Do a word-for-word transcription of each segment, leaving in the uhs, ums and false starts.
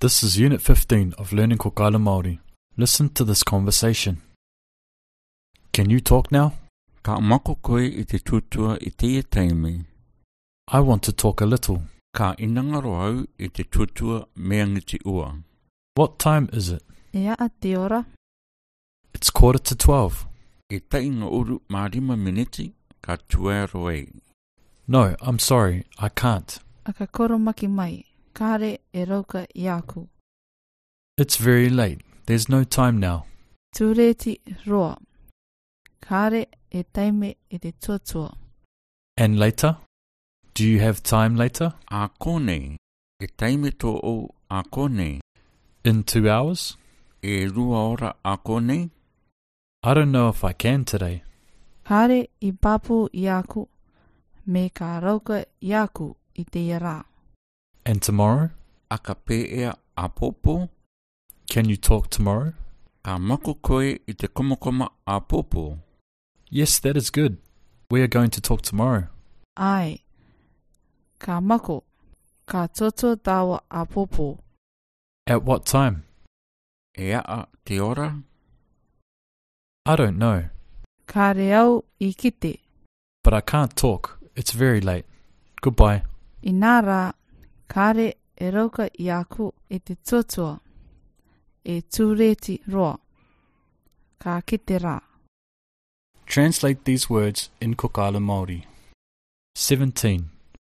This is Unit fifteen of Learning Kokala Māori. Listen to this conversation. Can you talk now? Ka mako koe I te tutua I te taimi. I want to talk a little. Ka inangaro au I te tutua mea ngiti ua. What time is it? Ea a te ora. It's quarter to twelve. E tai ngā uru mārima miniti ka tuero ei. No, I'm sorry, I can't. A ka koro maki mai. Kare e rauka I aku. It's very late. There's no time now. Tūreti roa. Kare e taime I te tuatua. And later? Do you have time later? A kone. E taime tō o a kone. In two hours? E rua ora a kone. I don't know if I can today. Kare I papu I aku. Me ka rauka I aku I te ira. And tomorrow? A ka pēea a popo. Can you talk tomorrow? Ka mako koe I te komakoma a popo. Yes, that is good. We are going to talk tomorrow. Ai. Ka mako. Ka toto tawa a popo. At what time? E a te ora. I don't know. Ka reau I kite. But I can't talk. It's very late. Goodbye. I nā rā, kare e rauka I aku I te tuatua. E tūreti roa. Ka kite rā. Translate these words in Kokala Māori. seventeen.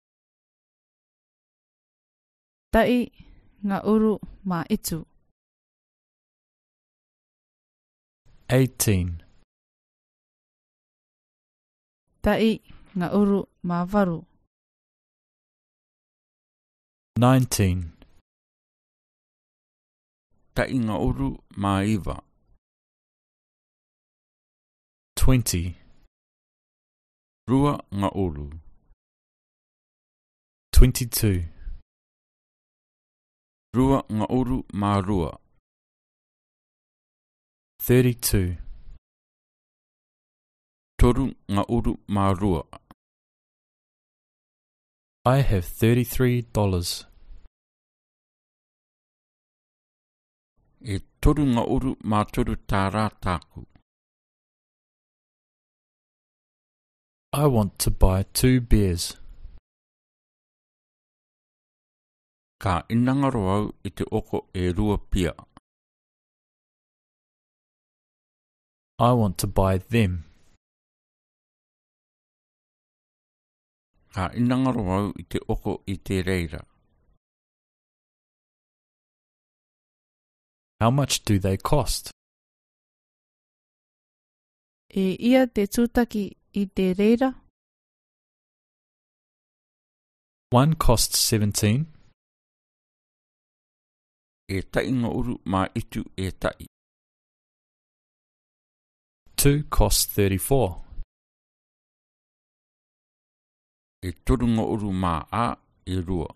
Tai ngā uru mā itu. eighteen. Tai ngā uru mā varu. nineteen. Tai ngā uru mā iwa. twenty. Rua ngā uru. twenty-two. Rua ngā uru mā rua. thirty-two. Toru ngā uru mā rua. I have thirty-three dollars. E toru ngā uru mā toru tā rā tāku. I want to buy two beers. Ka inangaro au I te oko e rua pia. I want to buy them. Ka inangaro au I te oko I te reira. How much do they cost? E ia te tūtaki I te reira. One costs seventeen. E tai ngā uru mā itu e tai. Two costs thirty-four. E toru ngā uru mā a e rua.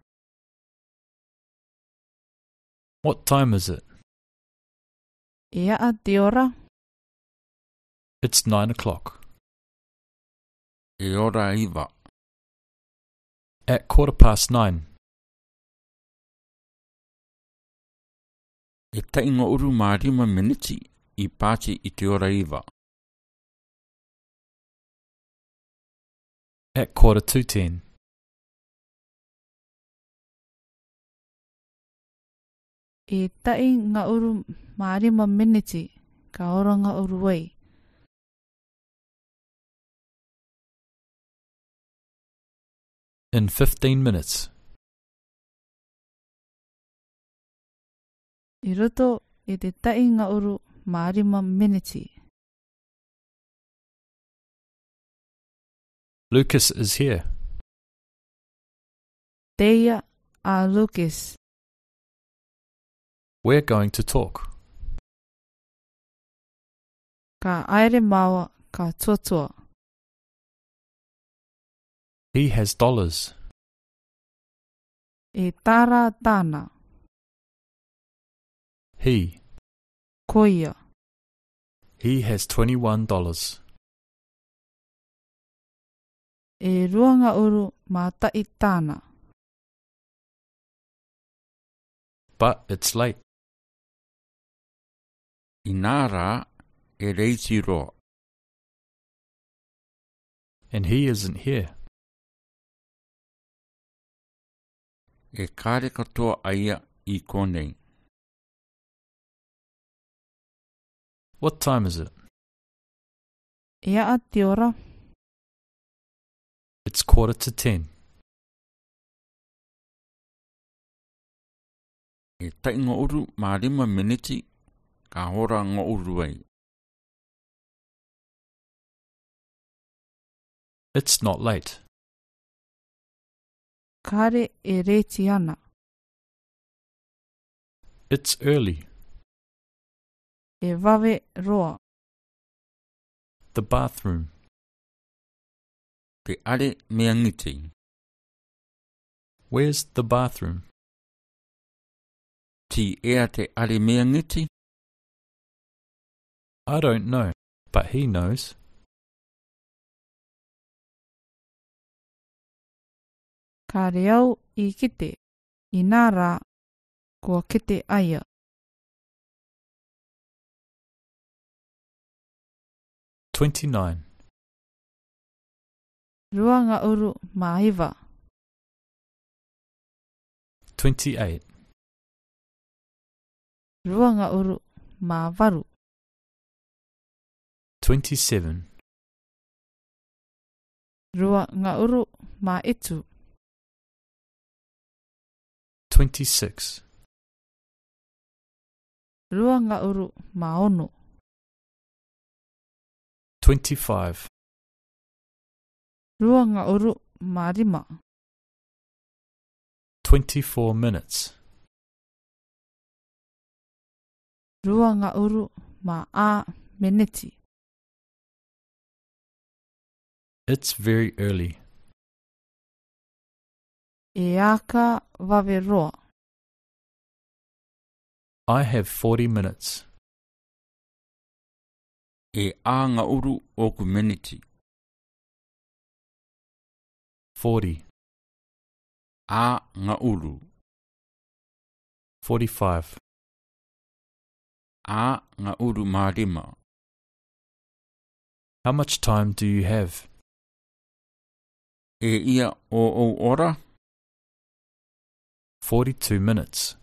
What time is it? Ea a te ora. It's nine o'clock. E ora iwa. At quarter past nine. E tai ngā uru mā rima miniti I pāti I te ora iwa. At quarter to ten. E tai ngā uru mā rima miniti. Ka ora ngā uru wei. In fifteen minutes. I roto e te tai ngā uru mā rima miniti. Lucas is here. Teia a Lucas. We're going to talk. Ka aere maua ka tuatua. He has dollars. E tāra tāna. He. Koia. He has twenty-one dollars. E ruanga uru mā tai tāna. but it's late. Inā rā, e reiti roa. And he isn't here. E kāre katoa aia I konei. What time is it? Ia a te ora. It's quarter to ten. E tai ngā uru mā rima miniti, ka hora ngā uru ai. It's not late. Kāre e reti ana. It's early. E wawe roa. The bathroom. Te are mea ngiti. Where's the bathroom? Ti ea te are mea ngiti? I don't know, but he knows. Ka reau I kite. I nā rā, kua kite aia. Twenty-nine. Rua ngā uru mā iwa. Twenty-eight. Rua ngā uru mā waru. Twenty-seven. Rua ngā uru mā etu. Twenty-six. Rua ngā uru mā ono. Twenty-five. Rua ngā uru mā rima. Twenty-four minutes. Rua ngā uru mā ā meneti. It's very early. E aka wawe roa. I have forty minutes. E a ngā uru oku miniti. Forty. A ngā uru. Forty-five. A ngā uru mā rima. How much time do you have? E ia o o ora? Forty-two minutes.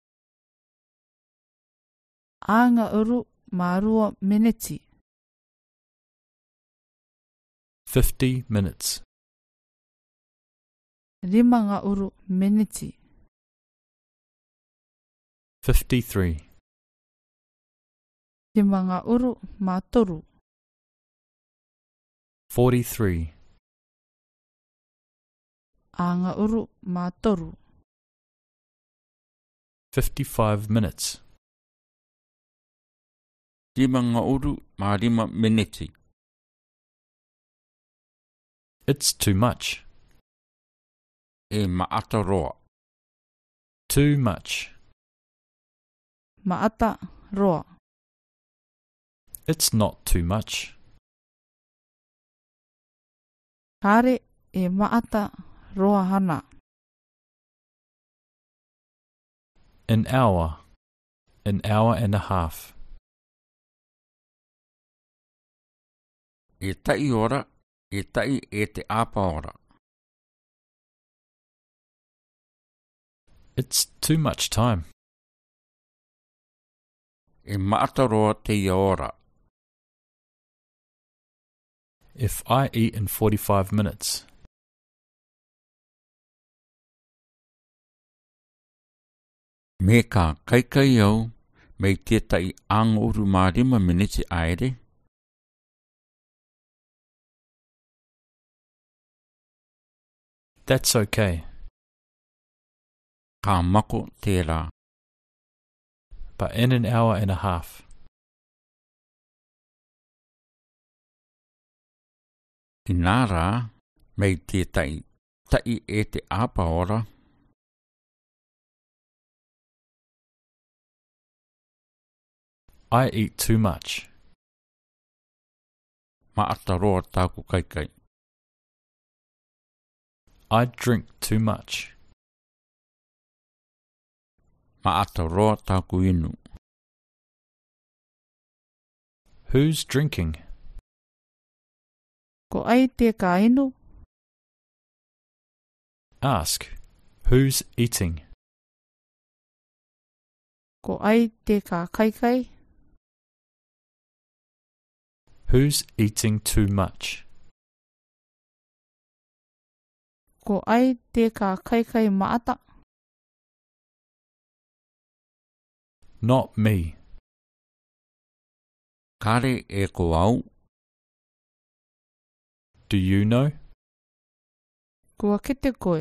A ngā uru mā rua meneti. Fifty minutes. Rima ngā uru meneti. Fifty-three. Rima ngā uru mā toru. Forty-three. A ngā uru mā toru. Fifty-five minutes. Rima ngā uru mā rima miniti. It's too much. E maata roa. Too much. Maata roa. It's not too much. Kāre e maata roa hana. An hour. An hour and a half. E tai ora, e tai e te apa ora. It's too much time. E maata roa te ia ora. If I eat in forty-five minutes, Me ka kaikai au, mei tētai angoru mā rima miniti aere. that's okay. Ka mako tērā. But in an hour and a half, I nā rā, mei tētai tai e te apa ora. I eat too much. Maata roa tāku kaikai. I drink too much. maata roa taku inu. Who's drinking? Ko ai te ka inu? Ask, who's eating? Ko ai te ka kaikai? Who's eating too much? Ko ai te ka kaikai maata? Not me. Kare e ko au. Do you know? Kua kite koe.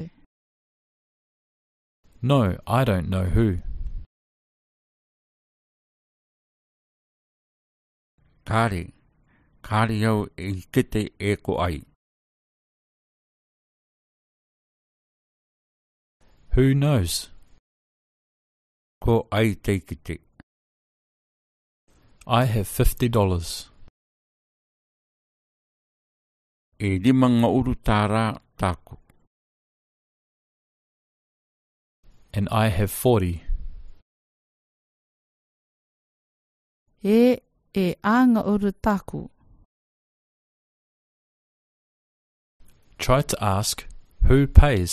No, I don't know who. Kare, kare au e kite e ko ai. Who knows? Ko ai te kite. I have fifty dollars. E limanga uru tāra tāku. And I have forty. E e anga uru taku. Try to ask, who pays?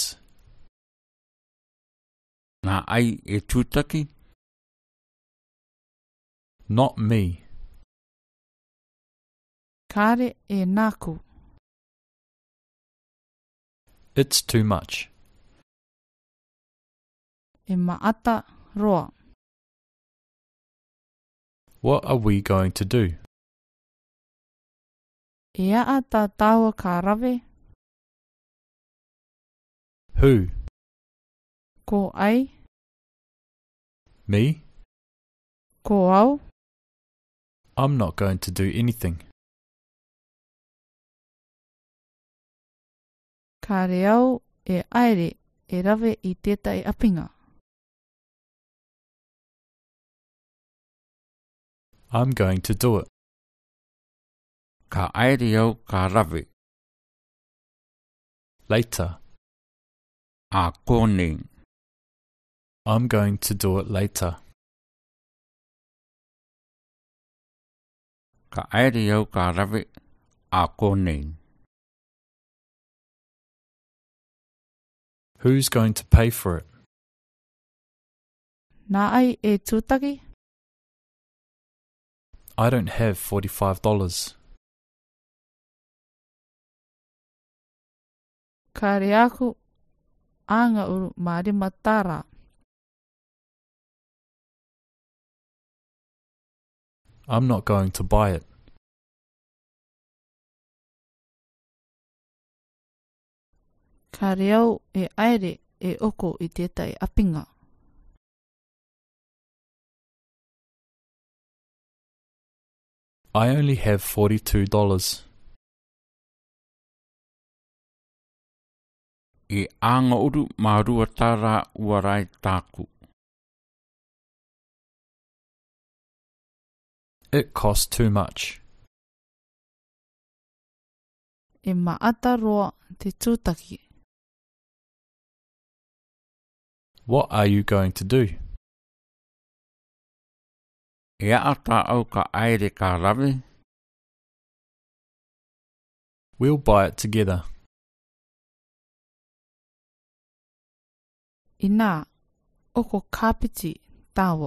Nā ai e tūtaki? Not me. Kare e nāku. It's too much. E maata roa. What are we going to do? E a ta taua ka rawe? Who? Ko ai? Me? Ko au? I'm not going to do anything. Ka reau e aere e rawe i tētai apinga. I'm going to do it. Ka aere au ka rawe. Later. A kōnei. I'm going to do it later. Ka aere au ka rawe. A kōnei. Who's going to pay for it? Nā ai e tūtaki? I don't have forty-five dollars. Ka reaku anga uru marima tāra. I'm not going to buy it. Ka reau e aere e oko i tētai apinga. I only have forty-two dollars. E anga uru marua tāra uarai tāku. It costs too much. E maata roa te tūtaki. What are you going to do? E ata au ka aere ka rawe. We'll buy it together. I nā, oko kāpiti tāua.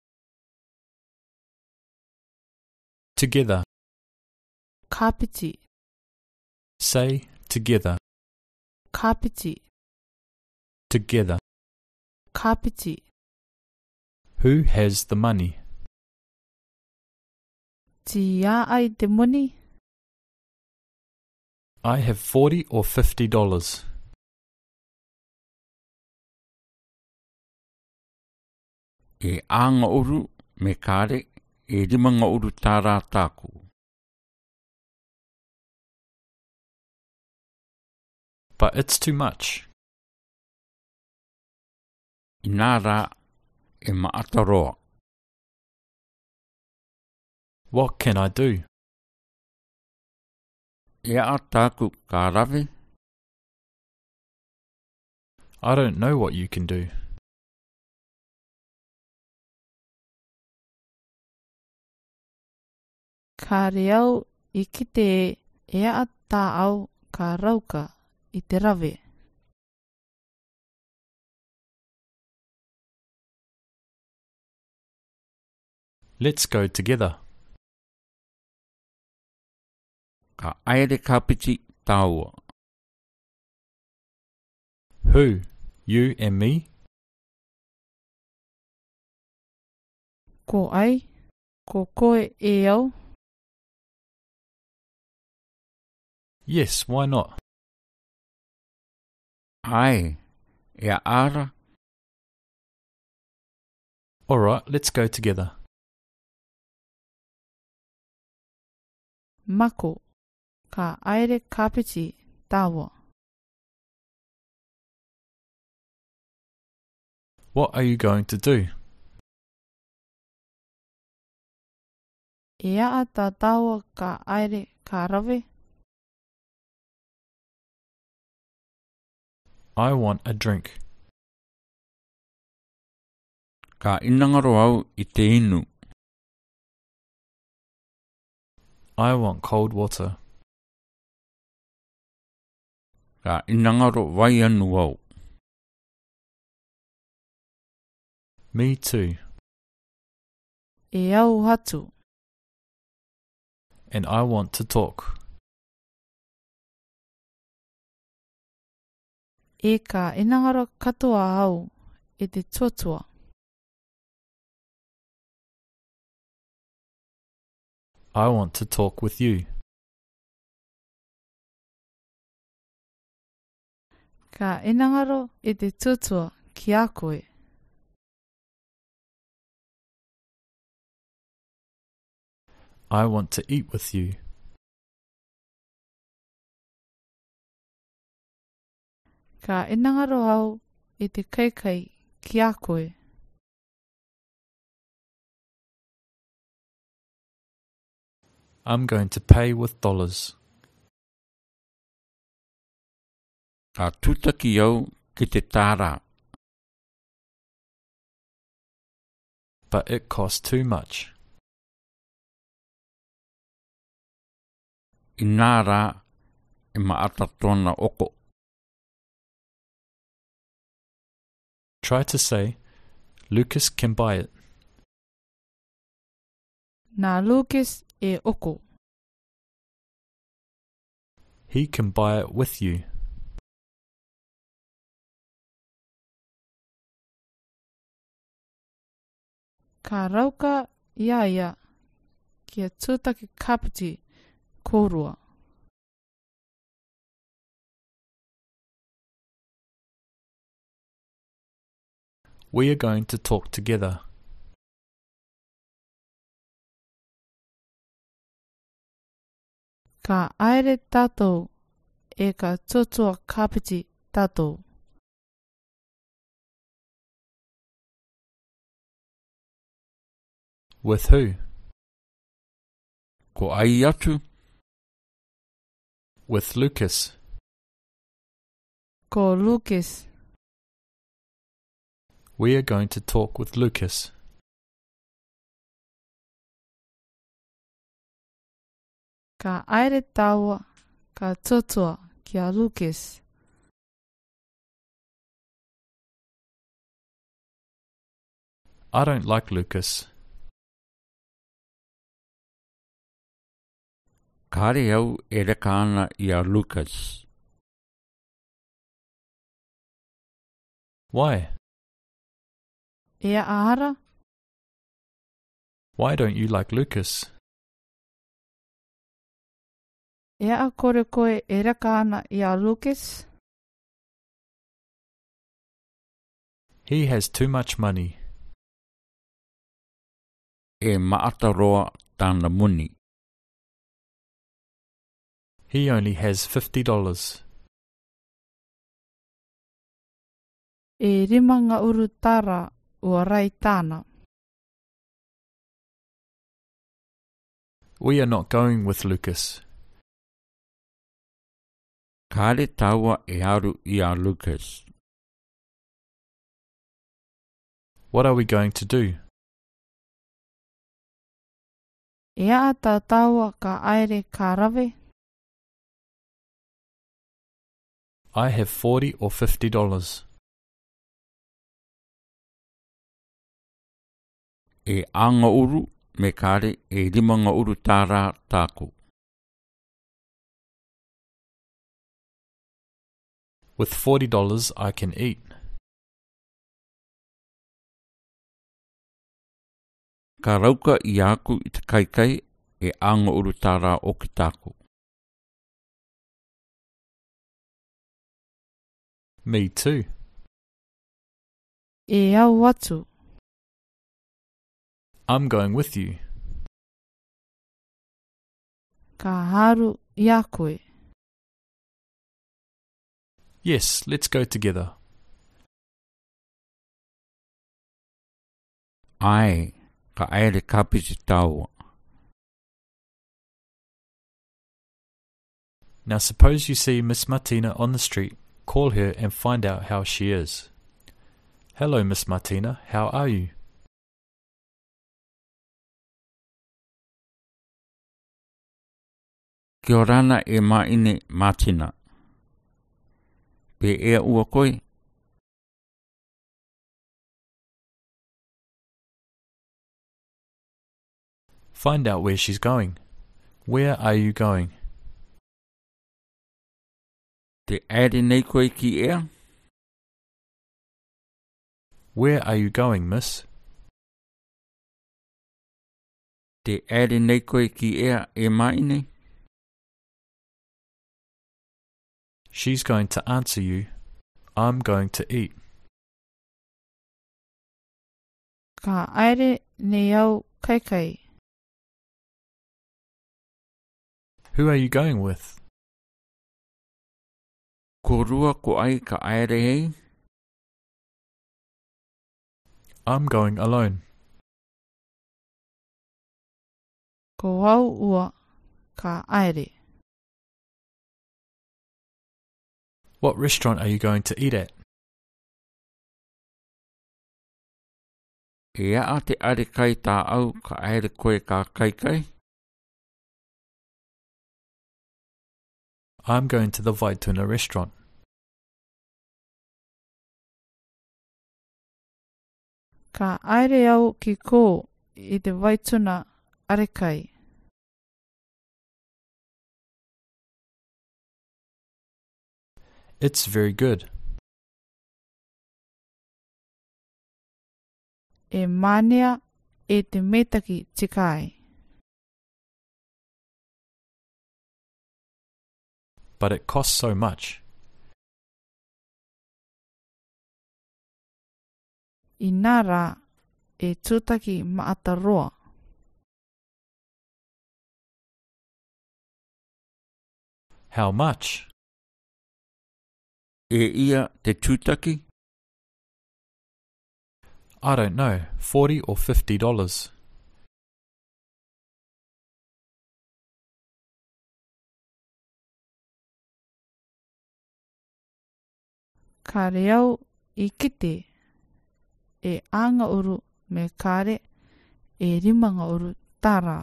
Together. Kāpiti, Say together. kāpiti, Together. kāpiti. Who has the money? Ti ia ai te moni? I have forty or fifty dollars. E anga uru me kare e limanga uru tāra tāku. But it's too much. I nā rā e maata roa. What can I do? E a tāku ka rawe. I don't know what you can do. Ka reau I kite e ea a tā au ka rauka I te rawe. Let's go together. Ka aere kapiti tāua. Who? You and me? Ko ai, ko koe e au. Yes, why not? Ai, e ara. All right, let's go together. Mako, ka aere kapiti tāua. What are you going to do? Ea a tā tāua ka aere ka rawe. I want a drink. Ka inangaro au I te inu. I want cold water. Ka inangaro wai anu au. Me too. E au hatu. And I want to talk. E ka inangaro katoa au e te tuatua. I want to talk with you. Ka inangaro e te tuatua ki a koe. I want to eat with you. Ka inangaro au e te kaikai ki a koe. I'm going to pay with dollars. Ka tutaki au ki te tāra. But it costs too much. I nā rā e maata tōna oko. Try to say, Lucas can buy it. Nā Lucas e oko. He can buy it with you. Ka rauka ia ia kia tūtaki kapiti kōrua. We are going to talk together. Ka aere tātou e ka tuatua kapiti tātou. With who? Ko ai atu. With Lucas. Ko Lucas. We are going to talk with Lucas. Ka aere tāua ka tuatua ki a Lucas. I don't like Lucas. Kāre au e reka ana I a Lucas. Why? Ea ahara? Why don't you like Lucas? Ea a kore koe e reka ana I a Lucas? He has too much money. E maata roa tāna muni. He only has fifty dollars. E rimanga uru tara ua rai tāna. We are not going with Lucas. Kāre tāua e aru I a Lucas. What are we going to do? E a tautaua ka aere ka rawe? I have forty or fifty dollars. E anga uru me kare e limanga uru tāra tāku. With forty dollars I can eat. Ka rauka I aku I te kaikai e anga uru tāra o ki tāku. Me too. E au atu. I'm going with you. Ka haru I a koe. Yes, let's go together. Ai, ka aere kapiti taua. Now suppose you see Miss Martina on the street. Call her and find out how she is. Hello, Miss Martina. How are you? Kia orana e maine Martina. Pe ea ua koe? Find out where she's going. Where are you going? Te aere nei koe ki ea? Where are you going, miss? Te aere nei koe ki ea e maine? She's going to answer you. I'm going to eat. Ka aere nei au kai kai. Who are you going with? Ko rua ko ai ka aere hei? I'm going alone. Ko au ua ka aere. What restaurant are you going to eat at? E a te are kai tā au ka aere koe ka kai kai? I'm going to the Vaituna restaurant. Ka aere au ki ko I te Vaituna arekai. It's very good. E manea e te metaki tikai. But it costs so much. I nā rā e tūtaki maata roa. How much? E ia te tūtaki? I don't know, forty or fifty dollars. Ka reau I kite e anga uru me kare e rimanga uru tara.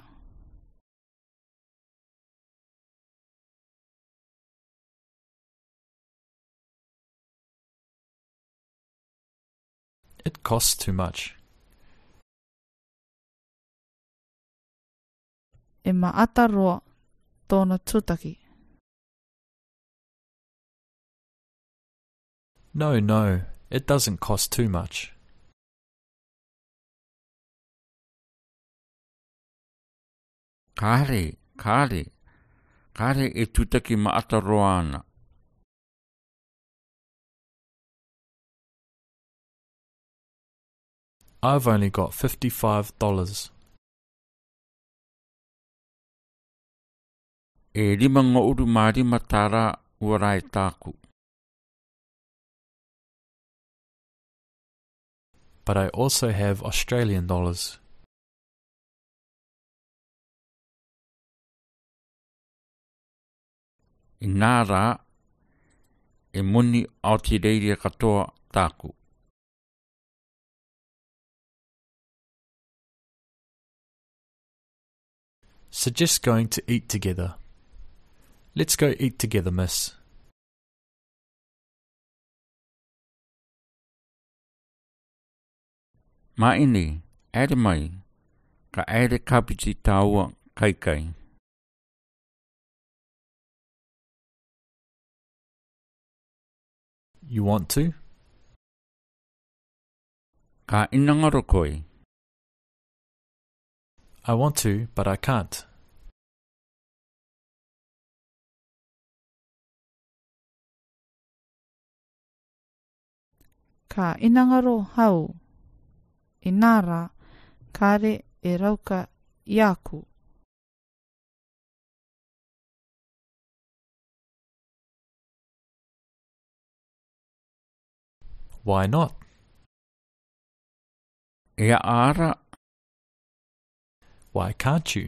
It costs too much. E maata roa tōna tūtaki. No, no, it doesn't cost too much. Kare, kare, kare e tūtaki maata roa ana. I've only got fifty-five dollars. E limanga uru marima tāra ua rai tāku. But I also have Australian dollars. I nā rā, e moni Aotearoa katoa tāku. suggest going to eat together. Let's go eat together, miss. Maini, ere mai, ka ere kapiti taua kai kai. You want to? Ka inangaro koe. I want to, but I can't. Ka inangaro hau. Inara, kare e rauka i aku. Why not? Ea ara. Why can't you?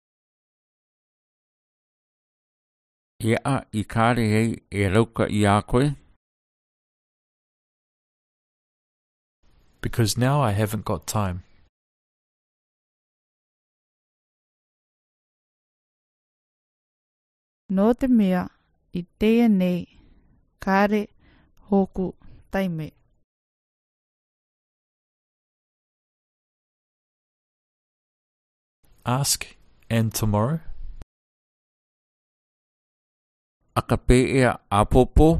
Ea I kare hei e rauka I a koe. Because now I haven't got time. Nō te mea, I teia nei, kare hoku taime. Ask, and tomorrow? Aka pe ea apopo.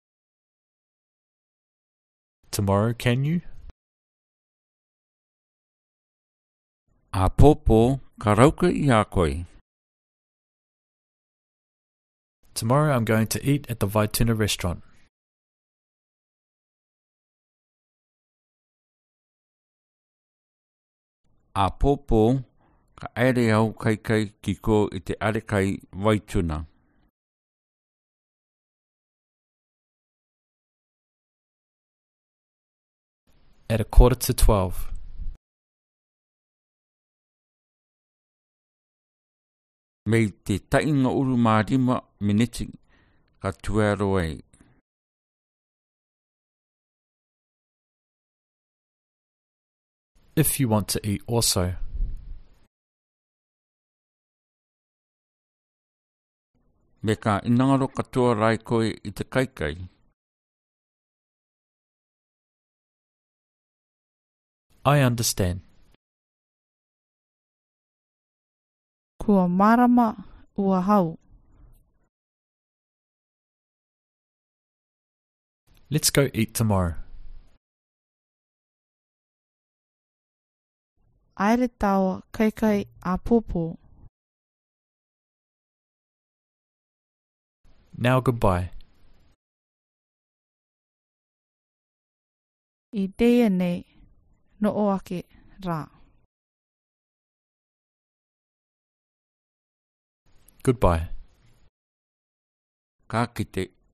Tomorrow, can you? Apopo ka rauka I a koe. Tomorrow I'm going to eat at the Vaituna restaurant. Apopo ka ere au kai kai ki ko I te are kai Vaituna. At a quarter to twelve. Mei te tainga uru mārima miniti ka tuero ei. If you want to eat also. Me ka inangaro katoa rai koe I te kaikai. I understand. Kua marama ua hau. Let's go eat tomorrow. Aere taua kai kai a popo. Now goodbye. I teia nei, no o ake rā. Goodbye. Ka kite.